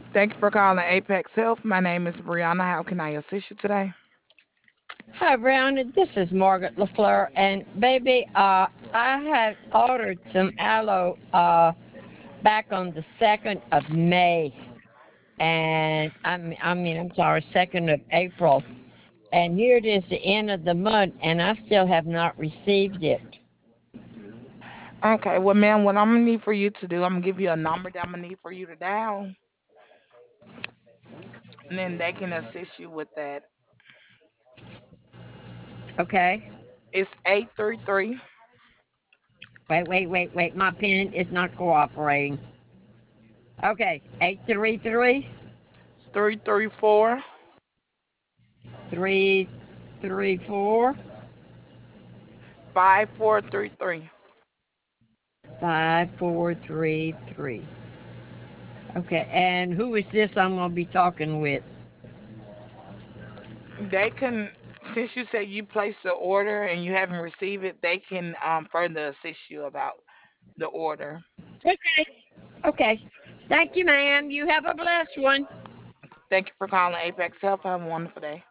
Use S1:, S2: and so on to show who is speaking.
S1: Thank you for calling Apex Health. My name is Brianna. How can I assist you today?
S2: Hi, Brown. This is Margaret LaFleur, and baby, I had ordered some aloe back on the 2nd of May, and I'm sorry, 2nd of April, and here it is, the end of the month, and I still have not received it.
S1: Okay, well, ma'am, what I'm gonna need for you to do, I'm gonna give you a number that I'm gonna need for you to dial, and then they can assist you with that.
S2: Okay.
S1: It's 833
S2: Wait. My pen is not cooperating. Okay, 833
S1: 334
S2: 334
S1: 5433.
S2: 5433. Okay, and who is this I'm going to be talking with?
S1: They can, since you said you placed the order and you haven't received it, they can further assist you about the order.
S2: Okay. Okay. Thank you, ma'am. You have a blessed one.
S1: Thank you for calling Apex Health. Have a wonderful day.